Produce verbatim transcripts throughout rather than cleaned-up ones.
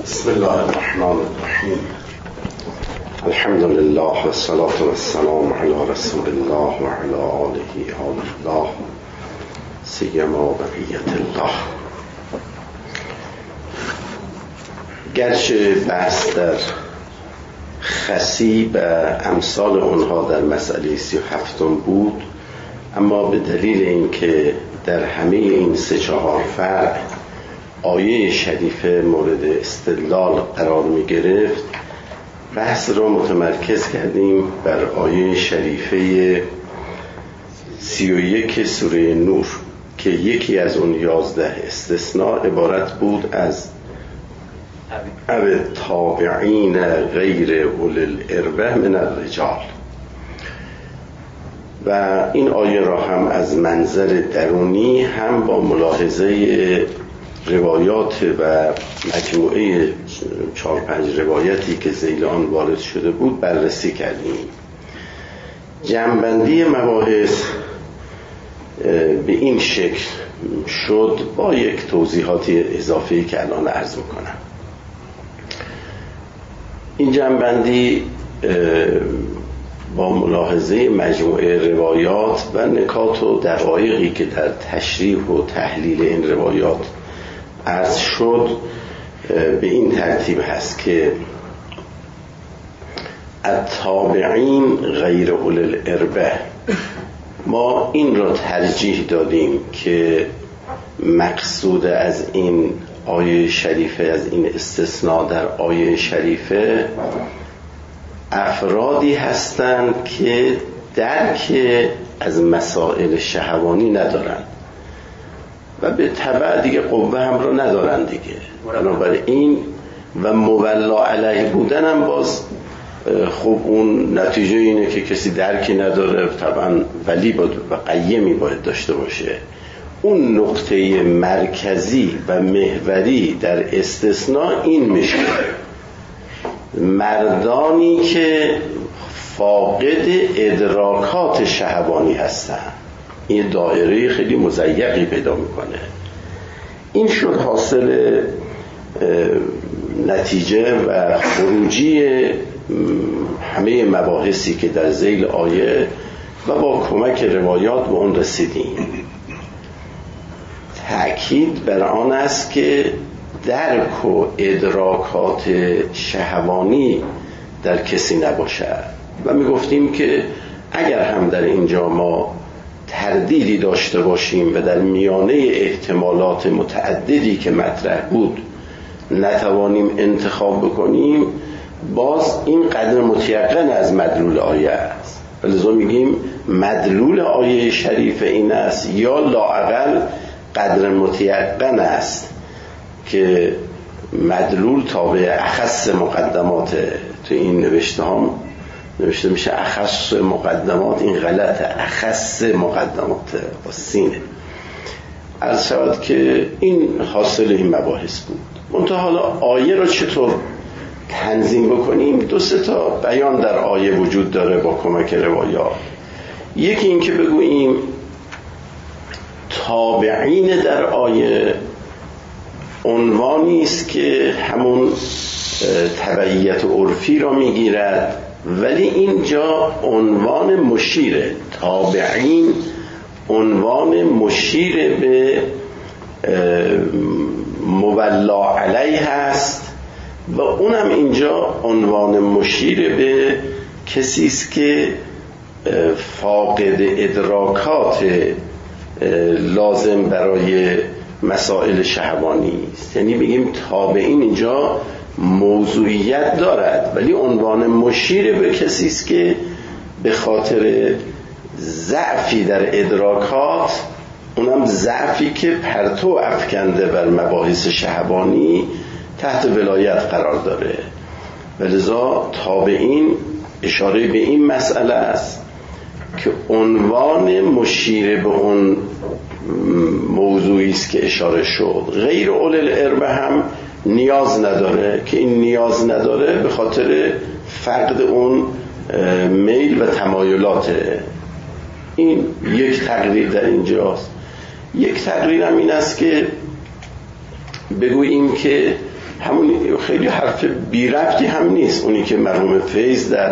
بسم الله الرحمن الرحیم. الحمد لله و الصلاة و السلام علی رسول الله و علی آله آل الله سیما بقیت الله. گرچه بحث در خسی و امثال اونها در مسئله سی و هفتم بود، اما به دلیل اینکه در همه این سه چهار فرع آیه شریفه مورد استدلال قرار می گرفت، بحث را متمرکز کردیم بر آیه شریفه سی و یک سوره نور که یکی از اون یازده استثناء عبارت بود از او تابعین غیر اولی الاربه من الرجال، و این آیه را هم از منظر درونی هم با ملاحظه روایات و مجموعه چهار پنج روایتی که ذیل آن وارد شده بود بررسی کردیم. جمع‌بندی مباحث به این شکل شد با یک توضیحاتی اضافی که الان عرض میکنم. این جمع‌بندی با ملاحظه مجموعه روایات و نکات و دقایقی که در تشریح و تحلیل این روایات عرض شد به این ترتیب هست که التابعین غیر اولی الاربه، ما این را ترجیح دادیم که مقصود از این آیه شریفه، از این استثناء در آیه شریفه، افرادی هستند که درک از مسائل شهوانی ندارند و به تبع دیگه قوه هم رو ندارن دیگه. بنابراین و مولا علیه بودن هم باز خب اون نتیجه اینه که کسی درکی نداره، طبعا ولی باید و قیمی باید داشته باشه. اون نقطه مرکزی و محوری در استثناء این میشه مردانی که فاقد ادراکات شهوانی هستن. این دایره خیلی مضیقی پیدا میکنه. این شد حاصل نتیجه و خروجی همه مباحثی که در ذیل آیه و با کمک روایات به اون رسیدیم. تأکید بر آن است که درک و ادراکات شهوانی در کسی نباشد و میگفتیم که اگر هم در اینجا ما تردیدی داشته باشیم و در میانه احتمالات متعددی که مطرح بود نتوانیم انتخاب بکنیم، باز این قدر متیقن از مدلول آیه است. لذا میگیم مدلول آیه شریف این است، یا لااقل قدر متیقن است که مدلول تابع اخص مقدمات. تو این نوشته هم نوشته میشه اخص مقدمات، این غلطه، اخص مقدمات با سینه. عرض شود که این حاصل این مباحث بود. منتها حالا آیه رو چطور تنظیم بکنیم؟ دو سه تا بیان در آیه وجود داره با کمک روایات. یکی این که بگوییم تابعین در آیه عنوانی است که همون تبعیت عرفی را میگیرد، ولی اینجا عنوان مشیره. تابعین عنوان مشیر به مولا علیه هست و اونم اینجا عنوان مشیر به کسی است که فاقد ادراکات لازم برای مسائل شهوانی است. یعنی بگیم تابعین اینجا موضوعیت دارد، ولی عنوان مشیر به کسی است که به خاطر ضعفی در ادراکات، اونم ضعفی که پرتو افکنده بر مباحث شهوانی، تحت ولایت قرار داره. ولذا تابعین اشاره به این مسئله است که عنوان مشیر به اون موضوعی است که اشاره شد. غیر اولی الاربه هم نیاز نداره، که این نیاز نداره به خاطر فقد اون میل و تمایلاته. این یک تقریر در اینجاست. یک تقریر هم این است که بگوییم که همون خیلی حرف بی ربطی هم نیست. اونی که مرحوم فیض در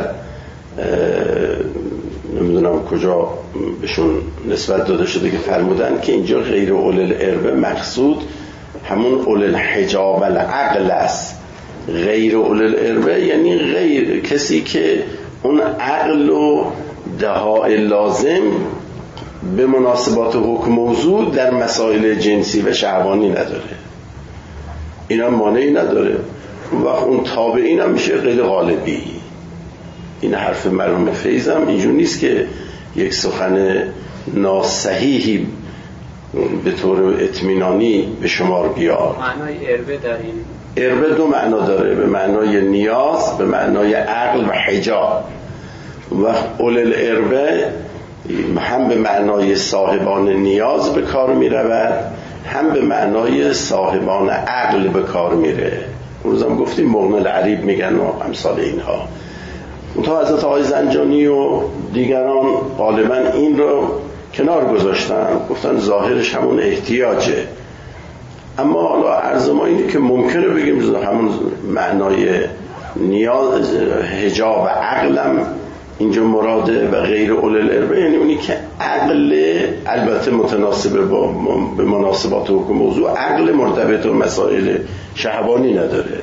نمیدونم کجا بهشون نسبت داده شده که فرمودن که اینجا غیر اول الاربه مقصود همون اول الحجاب العقل است. غیر اول الاربه یعنی غیر کسی که اون عقل و دهاء لازم به مناسبات حکم موضوع در مسائل جنسی و شهوانی نداره. اینا مانعی نداره. اون وقت اون تابعین هم میشه غیر غالبی. این حرف مرحوم فیض هم اینجور نیست که یک سخن ناصحیحی به طور اطمینانی به شمار بیاد. معنای اربه در این اربه دو معنا داره، به معنای نیاز، به معنای عقل و حجاب. و اول الاربه هم به معنای صاحبان نیاز به کار می رود، هم به معنای صاحبان عقل به کار میره. اون روز هم گفتیم مغن العریب میگن و امثال اینها. تا حضرت آقای زنجانی و دیگران غالبا این رو کنار گذاشتن، گفتن ظاهرش همون احتیاجه. اما حالا عرض ما اینه که ممکنه بگیم همون معنای نیاز حجاب و عقلم اینجا مراده و غیر اول الاربه یعنی اونی که عقل البته متناسب با به مناسبات حکم موضوع، عقل مرتبط به مسائل شهوانی نداره.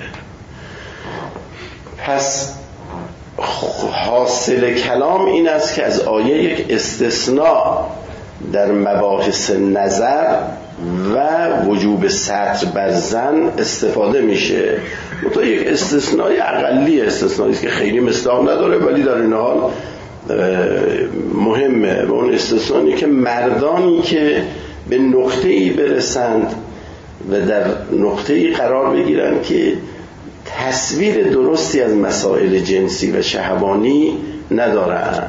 پس حاصل کلام این است که از آیه یک استثناء در مباحث نظر و وجوب ستر بر زن استفاده میشه. تو یک استثنای اقلی استثنایی که خیلی مصداق نداره ولی در این حال مهمه. و اون استثنایی که مردانی که به نقطه‌ای برسند و در نقطه‌ای قرار بگیرن که تصویر درستی از مسائل جنسی و شهوانی ندارن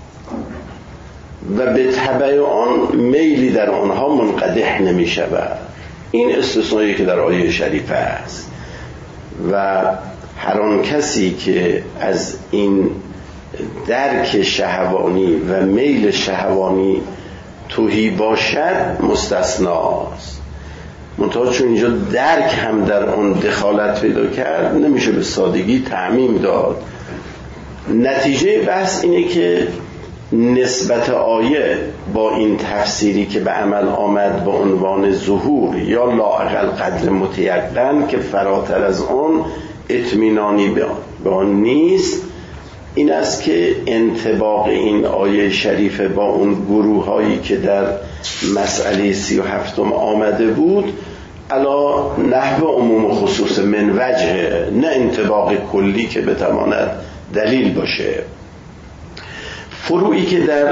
و به تبع آن میلی در آنها منقدح نمی شود. این استثنایی که در آیه شریفه است. و هر آن کسی که از این درک شهوانی و میل شهوانی تهی باشد مستثناست. منتها چون اینجا درک هم در آن دخالت پیدا کرد نمیشه به سادگی تعمیم داد. نتیجه بحث اینه که نسبت آیه با این تفسیری که به عمل آمد با عنوان ظهور یا لااقل قدر متیقن که فراتر از آن اطمینانی به آن نیست، این است که انطباق این آیه شریفه با اون گروه هایی که در مسئله سی و هفتم آمده بود علا نحو عموم و خصوص من وجه، نه انطباق کلی که بتواند دلیل باشه. فروعی که در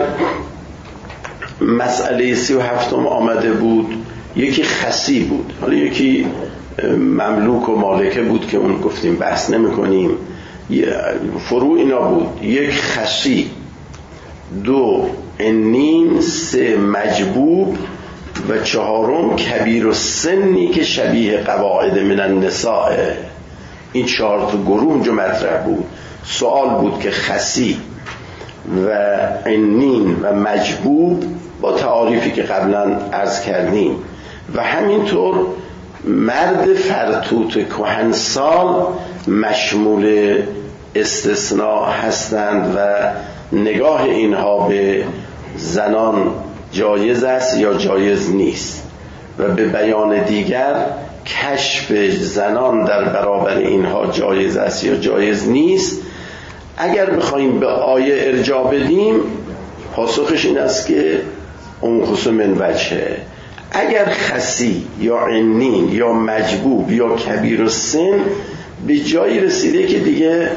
مسئله سی و هفتم آمده بود یکی خسی بود، حالا یکی مملوک و مالکه بود که اون گفتیم بحث نمی کنیم. فروع اینا بود: یک خسی، دو انین، سه مجبوب و چهارم کبیر و سنی که شبیه قواعد من النساء. این چهار تا گروه اونجا مطرح بود. سوال بود که خسی و انین و مجبوب با تعاریفی که قبلا عرض کردیم و همینطور مرد فرتوت کهنسال مشمول استثناء هستند و نگاه اینها به زنان جایز است یا جایز نیست. و به بیان دیگر کشف زنان در برابر اینها جایز است یا جایز نیست. اگر بخوایم به آیه ارجاع بدیم پاسخش این است که اون خصوص من وجهه. اگر خسی یا عنین یا مجبوب یا کبیر و سن به جایی رسیده که دیگه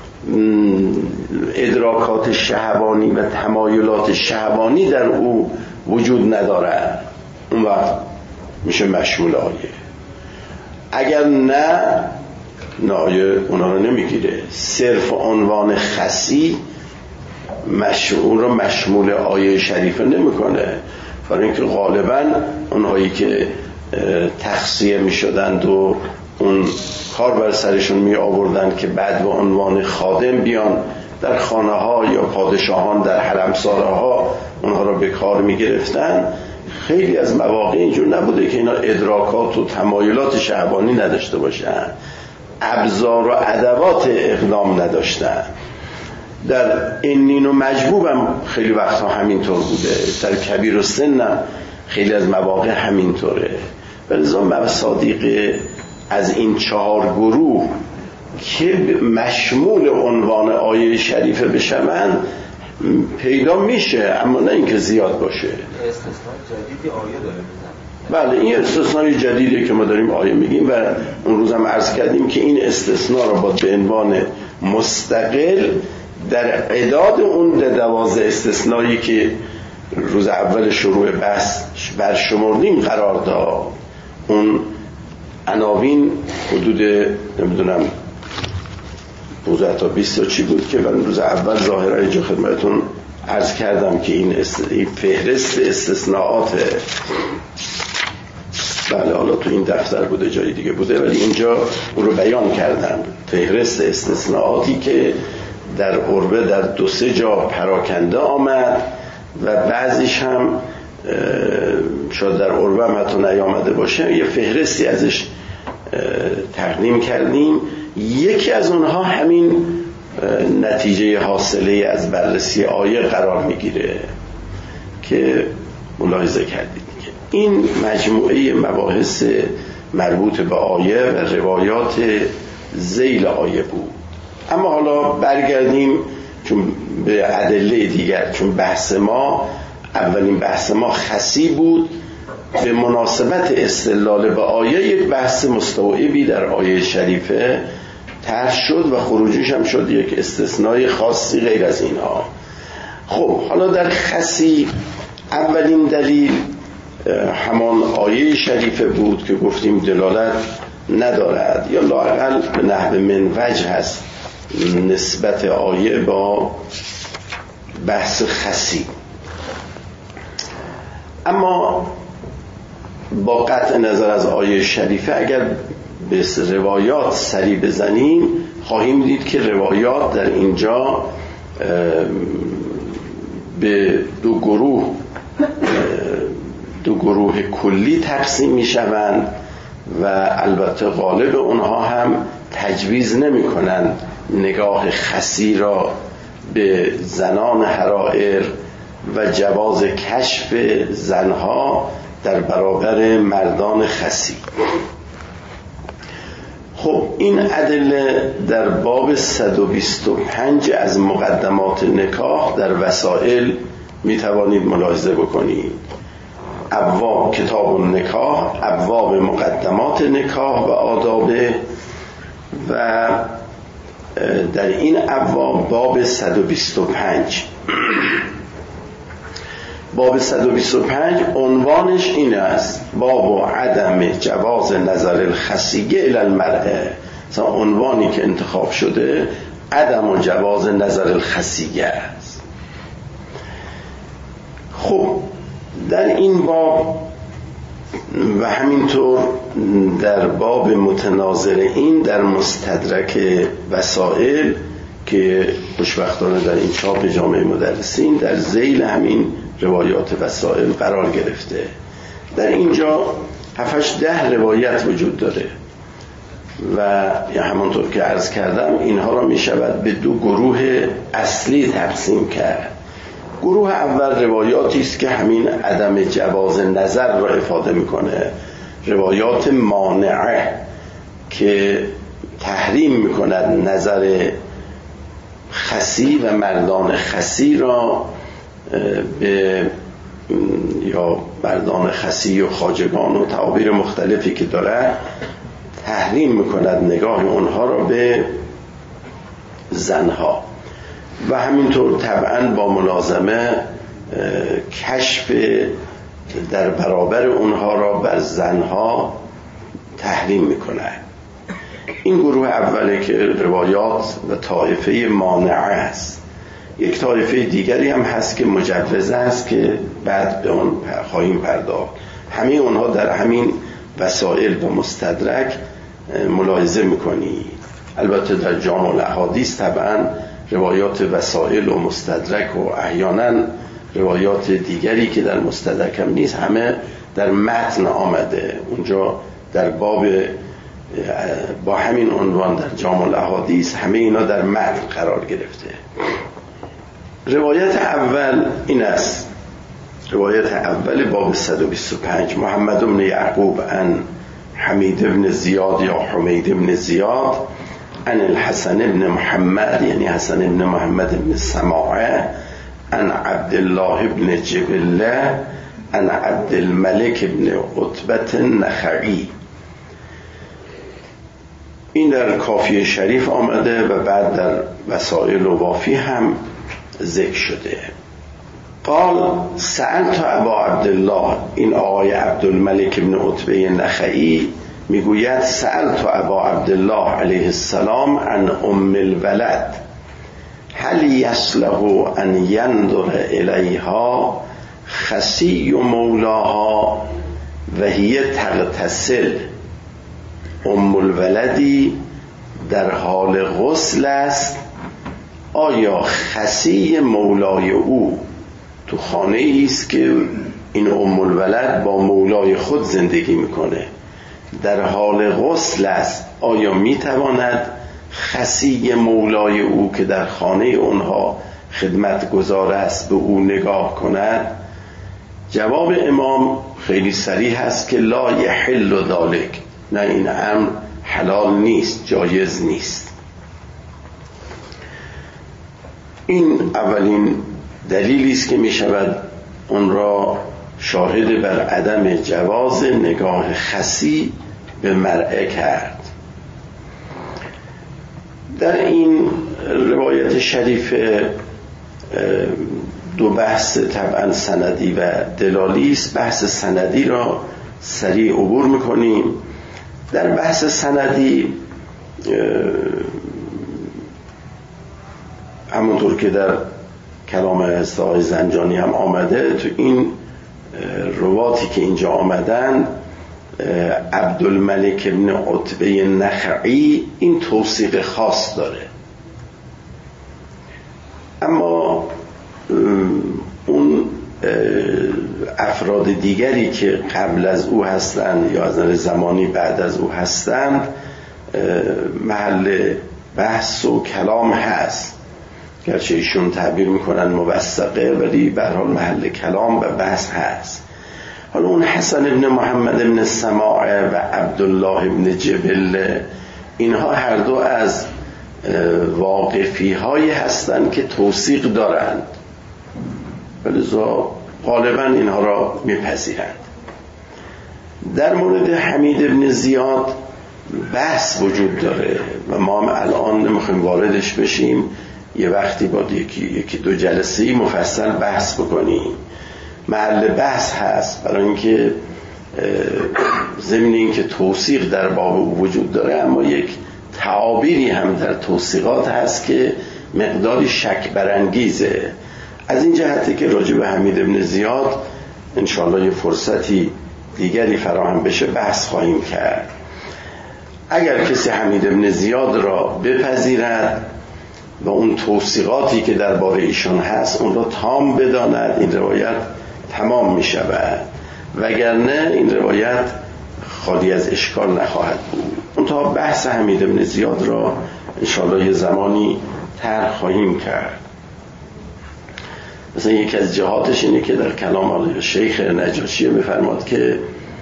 ادراکات شهوانی و تمایلات شهوانی در او وجود ندارد، اون وقت میشه مشمول آیه. اگر نه نه آیه اونا رو نمیگیره. صرف عنوان خسی مشمول رو مشمول آیه شریفه نمیکنه، برای اینکه غالبا اونهایی که تخصیه میشدند و اون کار بر سرشون می آوردن که بعد به عنوان خادم بیان در خانه ها یا پادشاهان در حرمساره ها اونها رو به کار می گرفتن، خیلی از مواقع اینجور نبوده که اینا ادراکات و تمایلات شهوانی نداشته باشن، ابزار و ادوات اقدام نداشتن. در انین و مجبوبم خیلی وقتا همینطور بوده، در کبیر و سنم خیلی از مواقع همینطوره. ولذا مصادیق از این چهار گروه که مشمول عنوان آیه شریفه بشوند پیدا میشه، اما نه اینکه زیاد باشه. استثناء جدیدی آیه داره میزنه. بله، این استثنای جدیدی که ما داریم آیه میگیم و اون روز هم عرض کردیم که این استثناء رو باید به عنوان مستقل در عداد اون دوازده استثنایی که روز اول شروع بحث برشمردیم قرار داد. اون عناوین حدود نمیدونم پانزده تا بیست تا چی بود که من روز اول ظاهرا اینجا خدمتتون عرض کردم که این, است... این فهرست استثناءاته. بله، حالا تو این دفتر بوده جای دیگه بوده، ولی اینجا اون رو بیان کردم، فهرست استثناءاتی که در عربه در دو سه جا پراکنده آمد و بعضیش هم شاید در عربه هم حتی نیامده باشه، یه فهرستی ازش تقدیم کردیم. یکی از اونها همین نتیجه حاصله از بررسی آیه قرار میگیره که ملاحظه کردید که این مجموعه مباحث مربوط به آیه و روایات ذیل آیه بود. اما حالا برگردیم چون به ادله دیگر، چون بحث ما اولین بحث ما خسی بود، به مناسبت استدلال به آیه یک بحث مستوعبی در آیه شریفه طرح شد و خروجیش هم شد یک استثنای خاصی غیر از اینها. خب حالا در خسی اولین دلیل همان آیه شریفه بود که گفتیم دلالت ندارد یا لااقل به نحو من وجه هست نسبت آیه با بحث خسی. اما با قطع نظر از آیه شریفه اگر به روایات سری بزنیم خواهیم دید که روایات در اینجا به دو گروه دو گروه کلی تقسیم می شوند و البته غالب اونها هم تجویز نمی کنند نگاه خسی را به زنان حرائر و جواز کشف زنها در برابر مردان خسی. خب این ادله در باب صد و بیست و پنج از مقدمات نکاح در وسائل می توانید ملاحظه بکنید. ابواب کتاب النکاح، ابواب مقدمات نکاح و آدابه، و در این ابواب باب صد و بیست و پنج باب صد و بیست و پنج عنوانش این است: باب عدم جواز نظر الخسیه الی المرأه. مثلا عنوانی که انتخاب شده عدم و جواز نظر الخسیه است. خب در این باب و همینطور در باب متناظرین در مستدرک وسائل که خوشبختانه در این چاپ جامعه مدرسین در ذیل همین روایات وسائل قرار گرفته، در اینجا هفتش ده روایت وجود داره و یا همانطور که عرض کردم اینها را می شود به دو گروه اصلی تقسیم کرد. گروه اول روایاتی است که همین عدم جواز نظر را افاده میکنه، روایات مانعه که تحریم میکند نظر خسی و مردان خسی را به یا مردان خسی و خواجگان و تعابیر مختلفی که داره تحریم میکند نگاه اونها را به زنها، و همینطور طبعا با ملازمه کشف در برابر اونها را بر زنها تحریم میکنه. این گروه اوله که روایات و طایفه مانعه است. یک طایفه دیگری هم هست که مجوزه است که بعد به اون خواهیم پرداخت. همه اونها در همین وسائل و مستدرک ملاحظه میکنی. البته در جامع الاحادیث طبعا روایات وسائل و مستدرک و احیانا روایات دیگری که در مستدرکم نیست همه در متن آمده. اونجا در باب با همین عنوان در جامع الاحادیث همه اینا در متن قرار گرفته. روایت اول این است، روایت اول باب صد و بیست و پنج: محمد بن یعقوب عن حمید بن زیاد یا حمید بن زیاد عن الحسن بن محمد یعنی حسن بن محمد بن سماعه عن عبد الله بن جبله عن عبد الملك بن عتبة النخعی. این در کافی شریف آمده و بعد در وسائل و وافی هم ذکر شده. قال سألت ابا عبدالله، این آقای عبدالملک بن عتبه نخعی میگوید سألت ابا عبدالله علیه السلام عن ام الولد هل یصلح ان ینظر الیها خسی مولاها و هی تغتسل. ام الولدی در حال غسل است، آیا خسی مولای او تو خانه ایست که این ام الولد با مولای خود زندگی میکنه، در حال غسل است، آیا میتواند خسی مولای او که در خانه اونها خدمت گزار است به او نگاه کند؟ جواب امام خیلی صریح است که لا یحل ذلک، نه این امر حلال نیست، جایز نیست. این اولین دلیلی است که می شود اون را شاهد بر عدم جواز نگاه خسی به مرأة کرد. در این روایت شریف دو بحث طبعا سندی و دلالی است. بحث سندی را سریع عبور میکنیم. در بحث سندی همونطور که در کلام استاد زنجانی هم آمده، تو این رواتی که اینجا آمدن عبدالملک بن عتبه نخعی این توثیق خاص داره، اما اون افراد دیگری که قبل از او هستند یا از نظر زمانی بعد از او هستند محل بحث و کلام هست، گرچه ایشون تعبیر میکنن موثقه ولی به هر حال محل کلام و بحث هست. حالا اون حسن ابن محمد ابن سماعه و عبدالله ابن جبل اینها هر دو از واقفی هایی هستند که توثیق دارند، ولذا غالبا اینها را میپذیرند. در مورد حمید ابن زیاد بحث وجود داره و ما هم الان نمیخوایم واردش بشیم، یه وقتی با یکی, یکی دو جلسه‌ای مفصل بحث بکنیم. محل بحث هست برای اینکه ضمن اینکه توثیق در باب او وجود داره، اما یک تعابیری هم در توثیقات هست که مقداری شک برانگیزه. از این جهته که راجع به حمید ابن زیاد انشاءالله یه فرصتی دیگری فراهم بشه بحث خواهیم کرد. اگر کسی حمید ابن زیاد را بپذیرد و اون توثیقاتی که درباره ایشان هست اون را تام بداند، این روایت تمام می شود، وگرنه این روایت خالی از اشکال نخواهد بود. منتها بحث حمید ابن زیاد را انشاءالله یه زمانی طرح خواهیم کرد. مثلا یکی از جهاتش اینه که در کلام شیخ نجاشی میفرماد که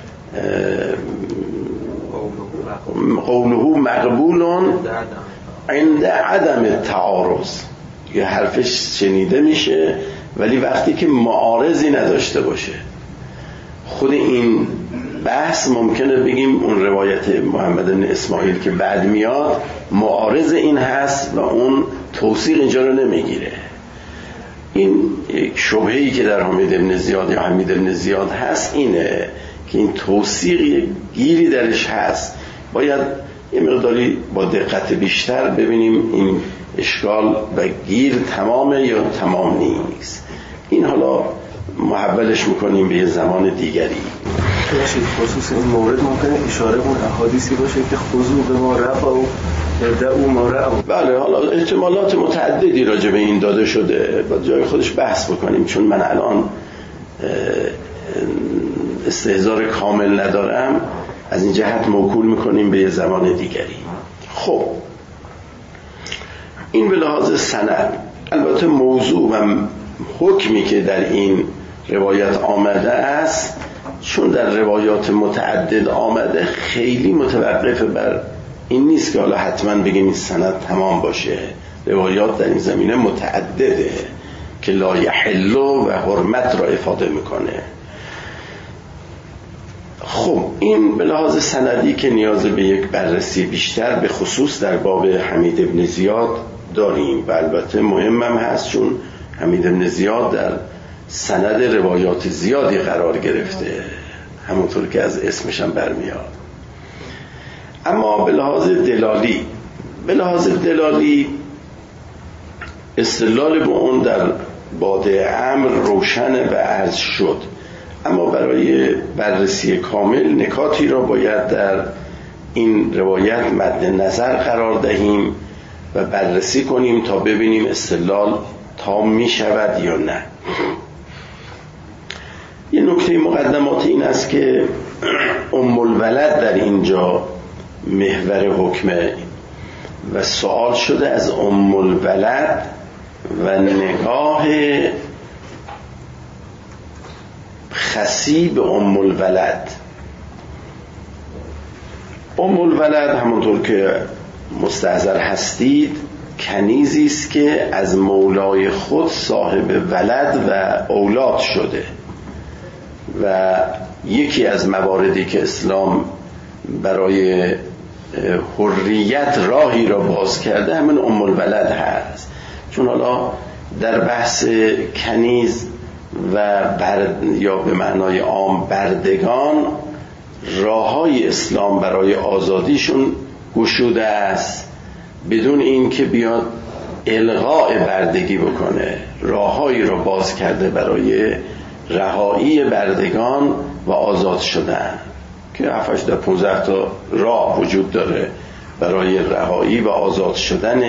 قوله مقبولون عند عدم تعارض، یه حرفش شنیده میشه ولی وقتی که معارضی نداشته باشه. خود این بحث ممکنه بگیم اون روایت محمد بن اسماعیل که بعد میاد معارض این هست و اون توثیق اینجا رو نمیگیره. این یک شبهه‌ای که در حمید ابن زیاد یا حمید ابن زیاد هست اینه که این توثیق گیری درش هست، باید یه مقداری با دقت بیشتر ببینیم این اشکال و گیر تمامه یا تمام نیست. این حالا محولش میکنیم به یه زمان دیگری. باشید خصوص این مورد ممکنه اشاره اون احادیثی باشه که خضوع به ما رفع و دعو ما رفع. بله، حالا احتمالات متعددی راجع به این داده شده، با جای خودش بحث بکنیم، چون من الان استحضار کامل ندارم، از این جهت موکول میکنیم به یه زمان دیگری. خب این به لحاظ سند. البته موضوع و حکمی که در این روایت آمده است، چون در روایات متعدد آمده، خیلی متوقف بر این نیست که حالا حتما بگیم این سند تمام باشه. روایات در این زمینه متعدده که لا یحل و حرمت را افاده میکنه. خب این به لحاظ سندی که نیاز به یک بررسی بیشتر به خصوص در باب حمید ابن زیاد داریم و البته مهمم هست، چون حمید ابن زیاد در سند روایات زیادی قرار گرفته، همونطور که از اسمش هم برمیاد. اما به لحاظ دلالی به لحاظ دلالی استدلال به اون در بادئ امر روشن و عرض شد، اما برای بررسی کامل نکاتی را باید در این روایت مد نظر قرار دهیم و بررسی کنیم تا ببینیم استدلال تام می شود یا نه. یه نکته مقدمات این است که ام الولد در اینجا محور حکمه و سوال شده از ام الولد و نگاه خصیب ام الولد. ام الولد همونطور که مستحضر هستید کنیزی است که از مولای خود صاحب ولد و اولاد شده و یکی از مواردی که اسلام برای حریت راهی را باز کرده همین ام الولد هست. چون حالا در بحث کنیز و برد یا به معنای عام بردگان راههای اسلام برای آزادیشون گشوده است، بدون این که بیاد الغاء بردگی بکنه. راههایی را باز کرده برای رهایی بردگان و آزاد شدن که هفت تا پانزده تا راه وجود داره برای رهایی و آزاد شدن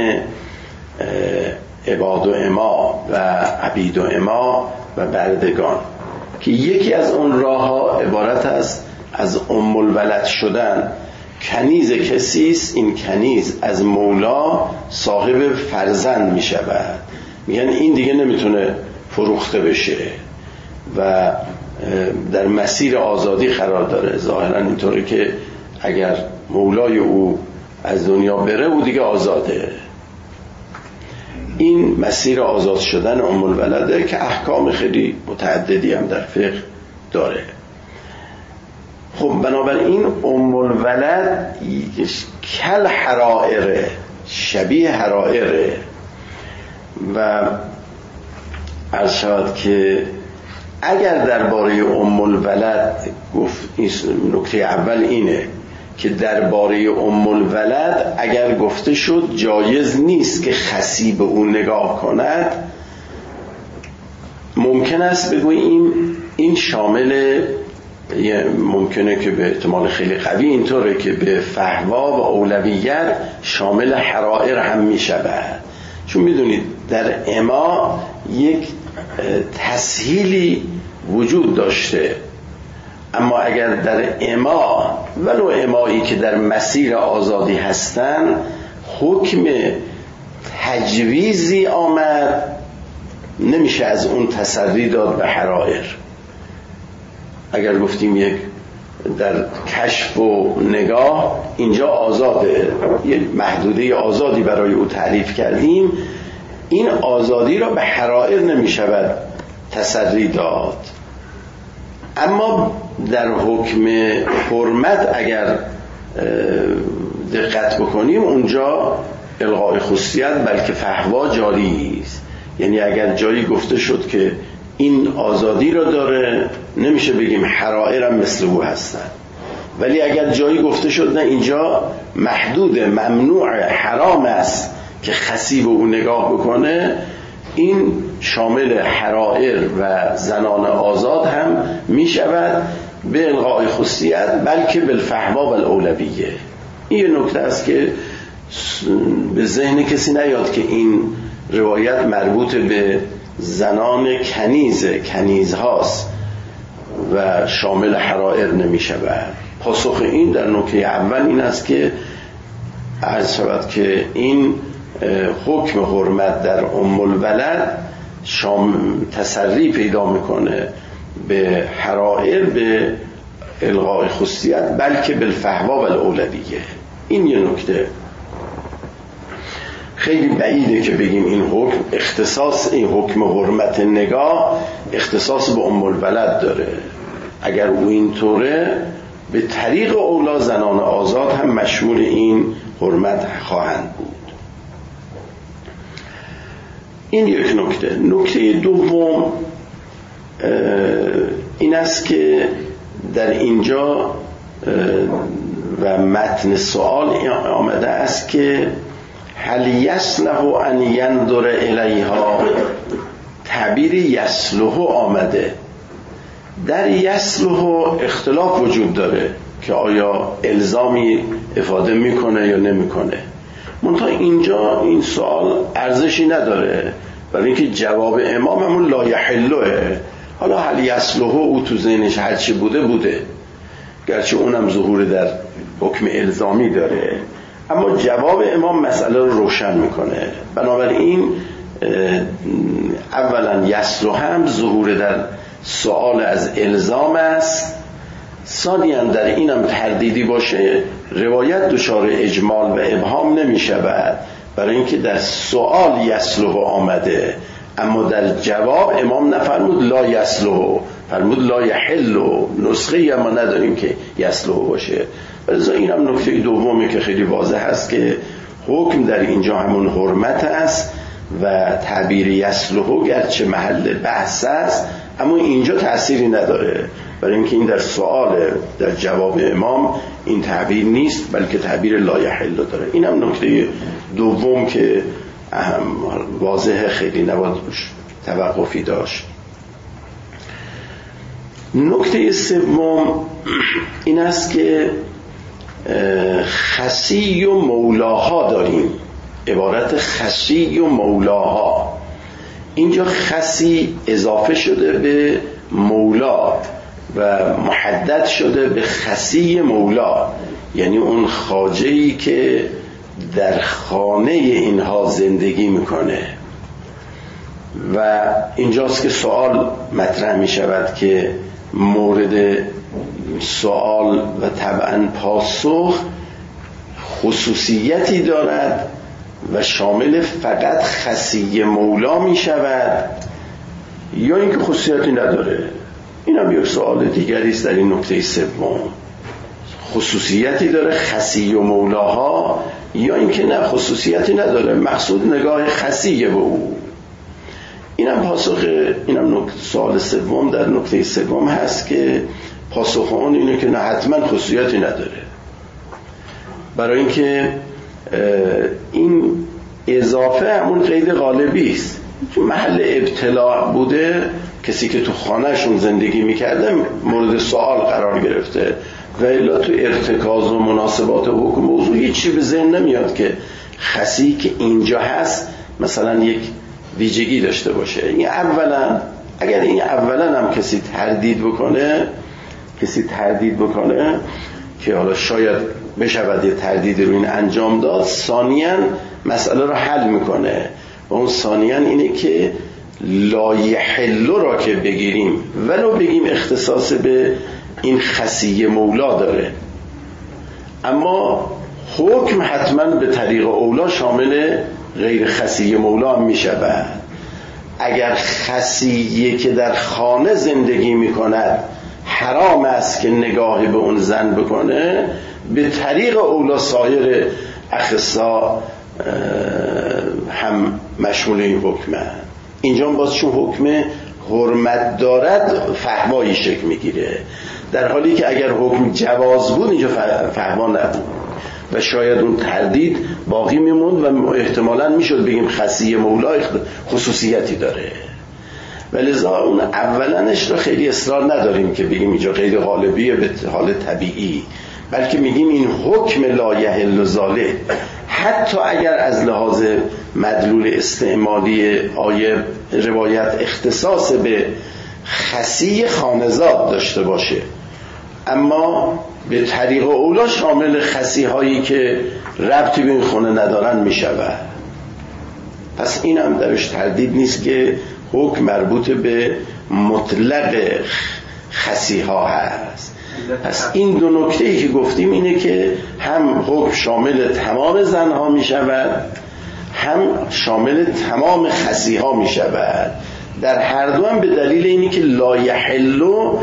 عباد و اما و عبید و اما و بردگان، که یکی از اون راه ها عبارت است از ام الولد شدن. کنیز کسیست، این کنیز از مولا صاحب فرزند می شود، میگن این دیگه نمیتونه فروخته بشه و در مسیر آزادی قرار داره. ظاهرا اینطوره که اگر مولای او از دنیا بره او دیگه آزاده. این مسیر آزاد شدن ام الولده که احکام خیلی متعددی هم در فقه داره. خب بنابراین ام الولد کل حرائره، شبیه حرائره و عرض شود که اگر درباره ام الولد گفت، نکته اول اینه که درباره ام الولد اگر گفته شد جایز نیست که خصی به اون نگاه کند، ممکن است بگوییم این شامل، ممکنه که به احتمال خیلی قوی اینطوره که به فحوا و اولویت شامل حرائر هم می شود. چون میدونید در اما یک تسهیلی وجود داشته، اما اگر در اما ولو امایی که در مسیر آزادی هستن حکم تجویزی آمد، نمیشه از اون تسری داد به حرائر. اگر گفتیم یک در کشف و نگاه اینجا آزاده، یک محدوده آزادی برای او تعریف کردیم، این آزادی را به حرائر نمی شود تسری داد. اما در حکم حرمت اگر دقت بکنیم اونجا الغاء خصوصیت بلکه فحوا جاری است. یعنی اگر جایی گفته شد که این آزادی را داره، نمیشه بگیم حرائر هم مثل او هستن. ولی اگر جایی گفته شد نه اینجا محدود، ممنوع، حرام است که خصی به او نگاه بکنه، این شامل حرائر و زنان آزاد هم می شود به الغاء خصوصیت بلکه بالفحوا و الاولویه. این یه نکته است که به ذهن کسی نیاد که این روایت مربوط به زنان کنیز کنیز هاست و شامل حرائر نمی شود. پاسخ این در نکته اول این است که عرض شود که این حکم حرمت در ام الولد شام تسری پیدا میکنه به حرائر به الغاء خصوصیت بلکه بالفحوا و الاولویه. این یه نکته. خیلی بعیده که بگیم این حکم اختصاص این حکم حرمت نگاه اختصاص به ام الولد داره. اگر او اینطوره به طریق اولا زنان آزاد هم مشمول این حرمت خواهند بود. این یک نکته. نکته دوم این است که در اینجا و متن سوال آمده است که هل یصلح ان ینظر الیها. تعبیر یصلح آمده. در یصلح اختلاف وجود داره که آیا الزامی افاده میکنه یا نمیکنه. منتها اینجا این سوال ارزشی نداره، برای اینکه جواب امام همون لا یحلوه. حالا هل یصلح او تو ذهنش هرچی بوده بوده، گرچه اونم ظهور در حکم الزامی داره، اما جواب امام مسئله رو روشن میکنه. بنابراین اولا یصلح هم ظهور در سوال از الزام است. ثانیاً در اینم تردیدی باشه روایت دچار اجمال و ابهام نمی شود، برای اینکه در سوال یصلح آمده اما در جواب امام نفرمود لا یصلح، فرمود لا یحل. نسخه‌ای اما نداریم که یصلح باشه. لذا اینم نکته دومی که خیلی واضح است که حکم در اینجا همون حرمت است و تعبیر یصلح گرچه محل بحث است اما اینجا تأثیری نداره، برای اینکه این در سوال در جواب امام این تعبیر نیست بلکه تعبیر لا یحل داره. اینم نکته دوم که اهم واضحه، خیلی نباید توقفی داشت. نکته سوم این است که خسی و مولاها داریم. عبارت خسی و مولاها، اینجا خسی اضافه شده به مولا و محدد شده به خسی مولا، یعنی اون خواجه‌ای که در خانه اینها زندگی میکنه. و اینجاست که سوال مطرح می شود که مورد سوال و طبعا پاسخ خصوصیتی دارد و شامل فقط خسی مولا می شود یا اینکه خصوصیتی نداره. این هم یک سوال دیگری است در این نکته سوم. خصوصیتی داره خسی و مولاها یا اینکه نه خصوصیتی نداره، مقصود نگاه خسیه به او. اینم پاسخ اینم نکته سوال سوم در نکته سوم هست که پاسخ اون اینه که نه حتما خصوصیتی نداره، برای اینکه این اضافه همون قید غالبی است. محل ابتلا بوده، کسی که تو خانهشون زندگی میکرده مورد سوال قرار گرفته و الا تو ارتکاز و مناسبات و حکم موضوع هیچی به ذهن نمیاد که خسی که اینجا هست مثلا یک ویژگی داشته باشه. این اولا اگر این اولا هم کسی تردید بکنه کسی تردید بکنه که حالا شاید بشود یه تردید رو این انجام داد، ثانیاً مسئله رو حل میکنه و اون ثانیاً اینه که لا یحل را که بگیریم ولو بگیم اختصاص به این خسی مولا داره، اما حکم حتما به طریق اولا شامل غیر خسی مولا هم می شود. اگر خسیه که در خانه زندگی می کند حرام است که نگاهی به اون زن بکنه، به طریق اولا سایر اخصا هم مشمول این حکمه. اینجا باز چون حکم حرمت دارد فحوایی شکل میگیره، در حالی که اگر حکم جواز بود اینجا فحوا نبود و شاید اون تردید باقی میموند و احتمالاً میشد بگیم خسی مولا خصوصیتی داره. و لذا اون اولنش رو خیلی اصرار نداریم که بگیم اینجا غیر غالبیه به حال طبیعی، بلکه میگیم این حکم لا یحل ذلک حتی اگر از لحاظ مدلول استعمالی آیه روایت اختصاص به خسی خانزاد داشته باشه، اما به طریق اولا شامل خسی هایی که ربطی به این خونه ندارن میشود. پس این هم درش تردید نیست که حکم مربوط به مطلق خسی ها هست. پس این دو نکته ای که گفتیم اینه که هم حکم شامل تمام زن ها می شود، هم شامل تمام خسی ها می شود. در هر دو هم به دلیل اینی که لا یحلو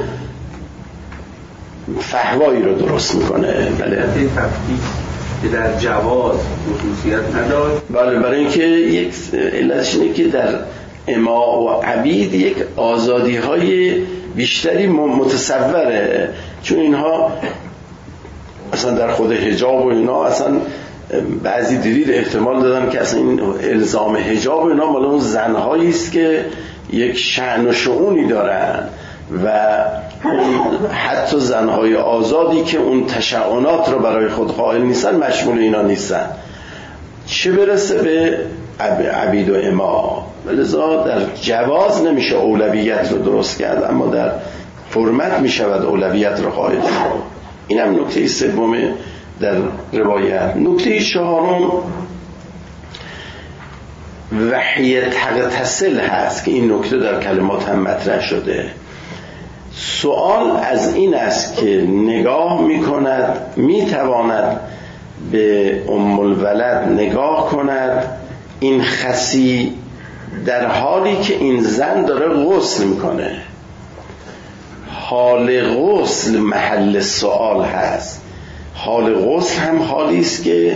فهوایی رو درست میکنه. بله که در جواز خصوصیت نداره. بله، برای اینکه یک علتش اینه که در اماء و عبید یک آزادی های بیشتری متصوره، چون اینها اصلا در خود حجاب و اینا اصلا بعضی دیدید احتمال دادن که اصلا این الزام حجاب و اینا مال اون زنهایی است که یک شأن و شؤونی دارن و حتی زنهای آزادی که اون تشعنات رو برای خود قائل نیستن مشمول اینا نیستن، چه برسه به عبید و اما. لذا در جواز نمیشه اولویت رو درست کرد، اما در حرمت میشود اولویت رو قائل شد. این هم نکته سومه در روایت. نکته چهارم وحی تغتسل هست که این نکته در کلمات هم مطرح شده. سوال از این است که نگاه میکند میتواند به ام الولد نگاه کند این خسی در حالی که این زن داره غسل میکنه. حال غسل محل سوال هست. حال غسل هم حالی است که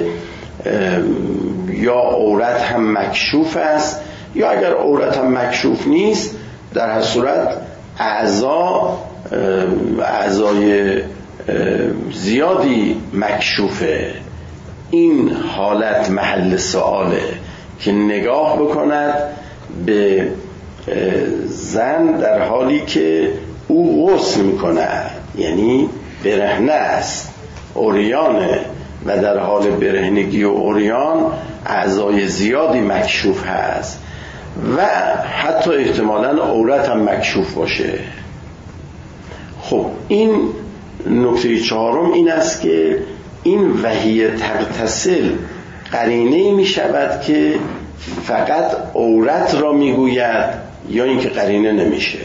یا عورت هم مکشوف است، یا اگر عورت هم مکشوف نیست در هر صورت اعضا اعضای زیادی مکشوفه. این حالت محل سواله که نگاه بکند به زن در حالی که او غسل میکند، یعنی برهنه است، عریانه و در حال برهنگی و عریان اعضای زیادی مکشوف هست و حتی احتمالاً عورت هم مکشوف باشه. خب این نکته چهارم این است که این وحی تغتسل قرینه می شود که فقط عورت را می گوید یا اینکه قرینه نمیشه.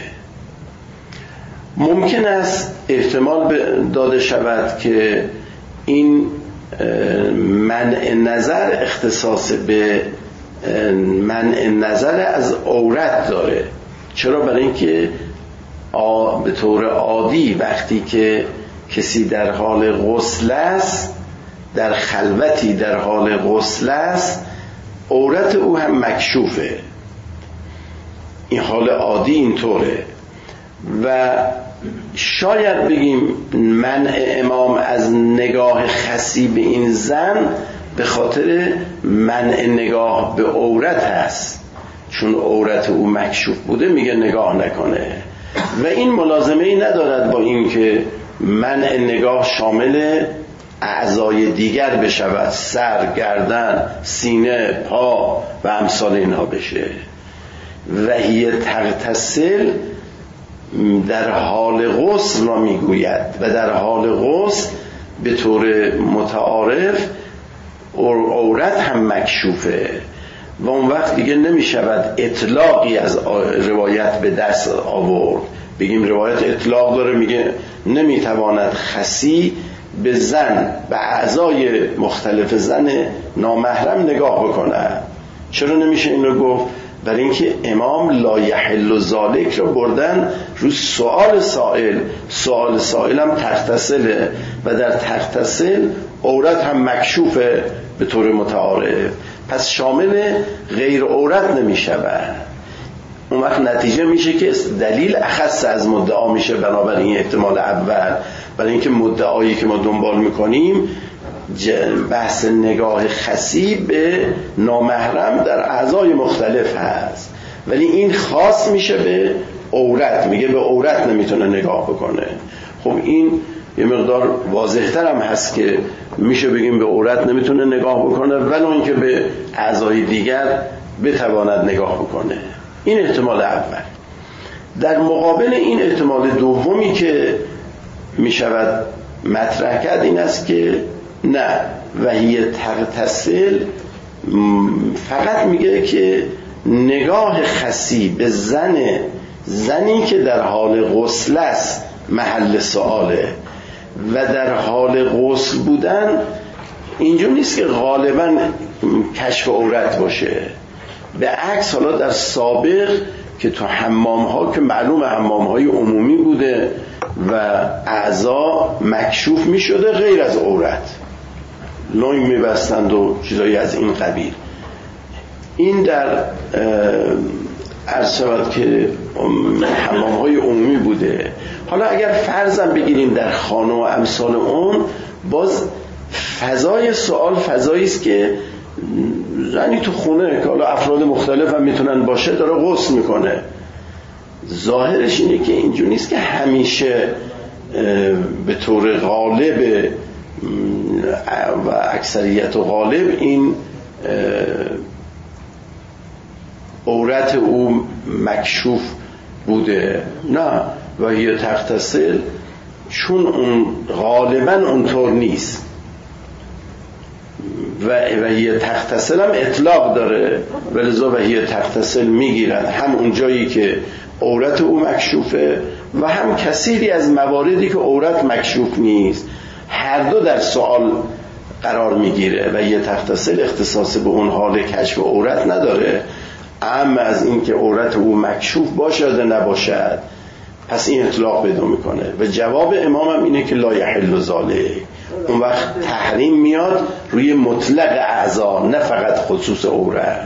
ممکن است احتمال داده شود که این منع نظر اختصاص به منع نظر از عورت داره. چرا؟ برای اینکه به طور عادی وقتی که کسی در حال غسل است، در خلوتی در حال غسل است، عورت او هم مکشوفه. این حال عادی اینطوره و شاید بگیم منع امام از نگاه خسی به این زن به خاطر منع نگاه به عورت هست، چون عورت او مکشوف بوده میگه نگاه نکنه و این ملازمه ای ندارد با این که منع نگاه شامل اعضای دیگر بشود، سر، گردن، سینه، پا و امثال اینها بشه. وحی تغتسل در حال غسل را میگوید و در حال غسل به طور متعارف عورت هم مکشوفه و اون وقت دیگه نمی شود اطلاقی از روایت به دست آورد. بگیم روایت اطلاق داره، میگه نمی تواند خسی به زن به اعضای مختلف زن نامحرم نگاه بکنه. چرا نمیشه این رو گفت؟ برای اینکه امام لا یحل ذلک رو بردن رو سوال سائل. سوال سائل هم تغتسله و در تغتسل عورت هم مکشوفه به طور متعارف، پس شامل غیر عورت نمی شود. اون وقت نتیجه میشه که دلیل اخص از مدعا میشه بنابراین احتمال اول. برای اینکه مدعایی که ما دنبال میکنیم بحث نگاه خسی به نامحرم در اعضای مختلف هست ولی این خاص میشه به عورت، میگه به عورت نمیتونه نگاه بکنه. خب این یه مقدار واضح‌تر هم هست که میشه بگیم به عورت نمیتونه نگاه بکنه ولی اون که به اعضای دیگر بتواند نگاه بکنه. این احتمال اول. در مقابل این احتمال دومی که میشود مطرح کرد این است که نه، وحی تغتسل فقط میگه که نگاه خسی به زن زنی که در حال غسل است محل سؤاله و در حال غسل بودن اینجور نیست که غالبا کشف عورت باشه. به عکس حالا در سابق که تو حمام ها که معلوم حمام های عمومی بوده و اعضا مکشوف می شده غیر از عورت، لایم می بستند و چیزایی از این قبیل. این در عرض شود که حمام های عمومی بوده. حالا اگر فرضاً بگیریم در خانه و امثال اون، باز فضای سوال فضایی است که زنی تو خونه که حالا افراد مختلف هم میتونن باشه داره غسل میکنه. ظاهرش اینه که اینجور نیست که همیشه به طور غالب و اکثریت و غالب این عورت او مکشوف بوده. نه، و یه تغتسل چون اون غالبا اونطور نیست و وحی تغتسل هم اطلاق داره و لذا وحی تغتسل میگیرن هم اون جایی که عورت او مکشوفه و هم کثیری از مواردی که عورت مکشوف نیست. هر دو در سوال قرار میگیره. وحی تغتسل اختصاص به اون حال کشف عورت نداره، اما از این که عورت او مکشوف باشد نباشد پس این اطلاق پیدا میکنه. و جواب امام هم اینه که لا یحل ذالک. اون وقت تحریم میاد روی مطلق اعضا نه فقط خصوص عورت.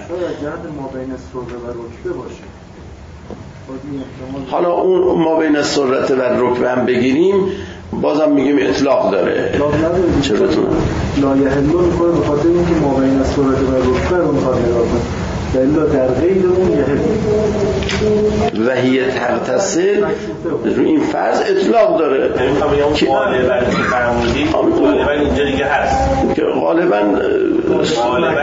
حالا اون ما بین السرة و الرکبه هم بگیریم بازم میگیم اطلاق داره. چرا تو لا یحل میکنه به خاطر اینکه ما بین السرة و الرکبه رو میخواد نگاه کنه، الا در غیر اون یحل. وحی تغتسل رو این فرض اطلاق داره که غالبا فرمودی غالبا اینجا دیگه هست که غالبا غالبا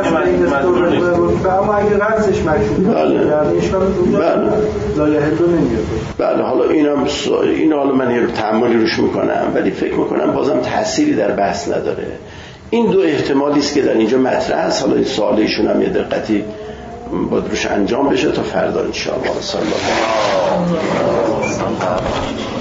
اما اگه رأسش مکشوف کرده اشکال بله لا یحل نمیاد. بله حالا اینم این حالا من یه تأملی روش میکنم ولی فکر میکنم بازم تأثیری در بحث نداره. این دو احتمالی است که در اینجا مطرح است. حالا این سوال ایشون هم یه دقتی باید روش انجام بشه تا فردا ان شاء الله. صلی الله علیه و آله.